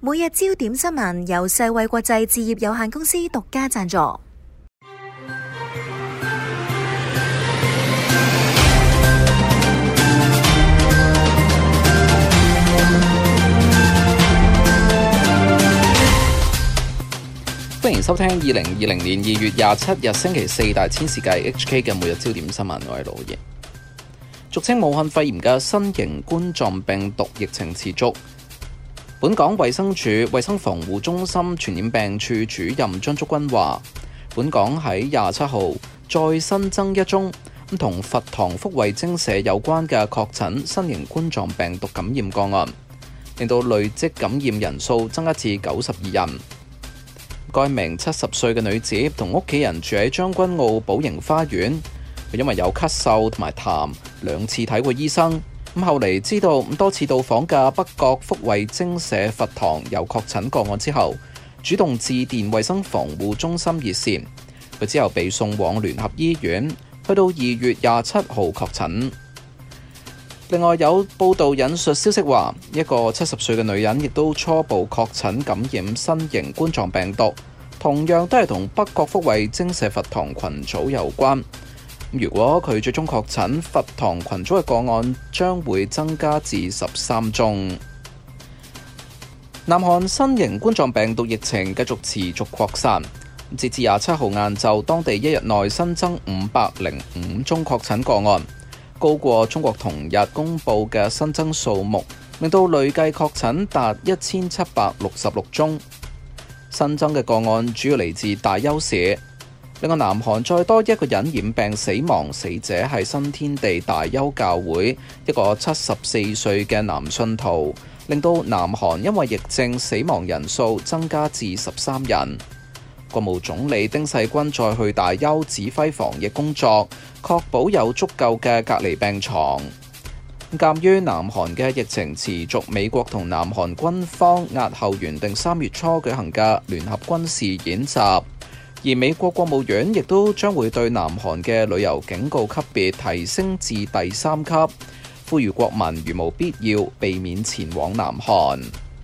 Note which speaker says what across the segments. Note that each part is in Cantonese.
Speaker 1: 每日焦點新聞由世衛國際置業有限公司獨家贊助。
Speaker 2: 歡迎收聽2020年2月27日星期四大千世界 HK 嘅每日焦點新聞，我係老爺。俗稱武漢肺炎嘅新型冠狀病毒疫情持續。本港衛生署衛生防護中心傳染病處主任張竹君話，本港喺27號再新增一宗同佛堂福慧精舍有關嘅確診新型冠狀病毒感染個案，令到累積感染人數增加至92人。該名70歲嘅女子同屋企人住喺將軍澳寶盈花園，佢因為有咳嗽同埋痰，兩次睇過醫生。後嚟知道多次到訪嘅北角福慧精舍佛堂有確診個案之後，主動致電衛生防護中心熱線。佢之後被送往聯合醫院，去到2月27號確診。另外有報道引述消息話，一個70歲嘅女人亦都初步確診感染新型冠狀病毒，同樣都係同北角福慧精舍佛堂群組有關。如果佢最終確診，佛堂群組嘅個案將會增加至13宗。南韓新型冠狀病毒疫情繼續持續擴散，截至27號晏晝，當地一日內新增505宗確診個案，高過中國同日公佈嘅新增數目，令到累計確診達1766宗。新增嘅個案主要嚟自大邱市。另外，南韓再多一個人染病死亡，死者係新天地大邱教會一個74歲嘅男信徒，令到南韓因為疫症死亡人數增加至13人。國務總理丁世均再去大邱指揮防疫工作，確保有足夠嘅隔離病床。鑑於南韓嘅疫情持續，美國同南韓軍方押後原定3月初舉行嘅聯合軍事演習。而美國國務院亦都將會對南韓嘅旅遊警告級別提升至第3級，呼籲國民如無必要避免前往南韓。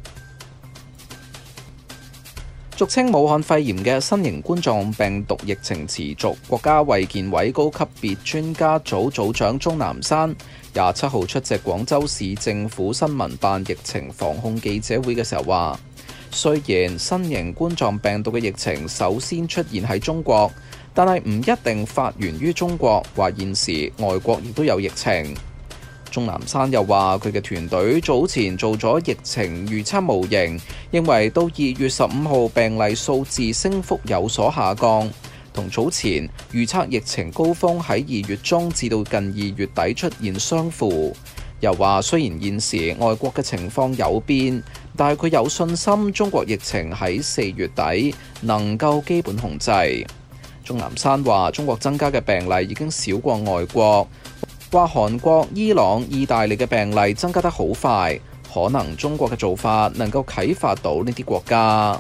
Speaker 2: 俗稱武漢肺炎嘅新型冠狀病毒疫情持續，國家衛健委高級別專家組組長鐘南山27號出席廣州市政府新聞辦疫情防控記者會嘅時候話，雖然新型冠狀病毒嘅疫情首先出現喺中國，但係唔一定發源於中國，話現時外國亦都有疫情。鐘南山又話，佢嘅團隊早前做咗疫情預測模型，認為到2月15號病例數字升幅有所下降，同早前預測疫情高峰喺2月中至到近2月底出現相符。又話雖然現時外國嘅情況有變，但係佢有信心中國疫情喺4月底能夠基本控制。鐘南山話，中國增加嘅病例已經少過外國，話韓國、伊朗、意大利嘅病例增加得好快，可能中國嘅做法能夠啟發到呢啲國家。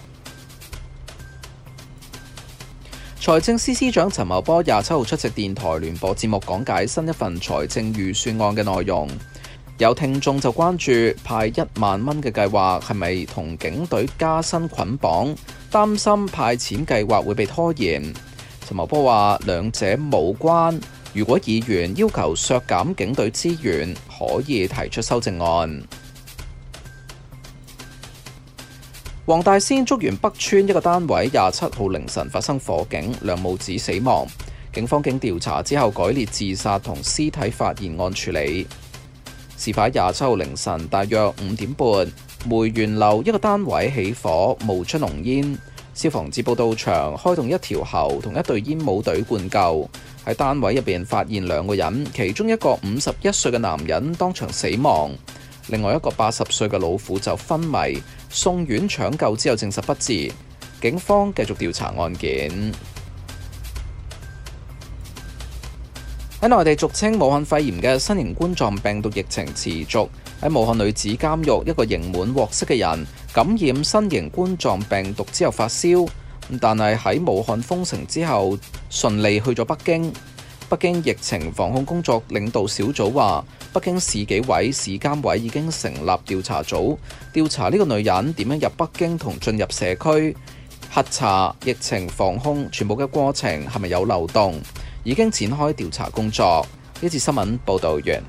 Speaker 2: 財政司司長陳茂波27號出席電台聯播節目，講解新一份財政預算案嘅內容。有聽眾就關注派1萬蚊嘅計劃係咪同警隊加薪捆綁，擔心派錢計劃會被拖延。陳茂波話兩者無關，如果議員要求削減警隊資源，可以提出修正案。黃大仙竹園北村一個單位27號凌晨發生火警，兩母子死亡。警方經調查之後改列自殺同屍體發現案處理。事發27號凌晨大約5點半，梅園樓一個單位起火，冒出濃煙。消防接報到場，開動一條喉同一隊煙霧隊灌救。喺單位入邊發現2個人，其中一個51歲嘅男人當場死亡，另外一個80歲嘅老婦就昏迷，送院搶救之後證實不治。警方繼續調查案件。喺內地俗稱武漢肺炎嘅新型冠狀病毒疫情持續，喺武漢女子監獄一個刑滿獲釋嘅人感染新型冠狀病毒之後發燒，但係喺武漢封城之後順利去咗北京。 北京疫情防控工作領導小組話，北京市紀委、市監委已經成立調查組，調查呢個女人點樣入北京同進入社區，核查疫情防控全部嘅過程係咪有漏洞，已經展開調查工作。呢次新聞報導完。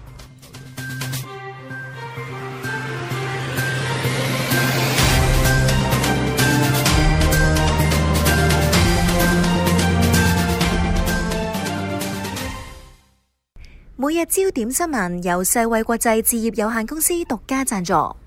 Speaker 1: 每日焦點新聞由世衛國際置業有限公司獨家贊助。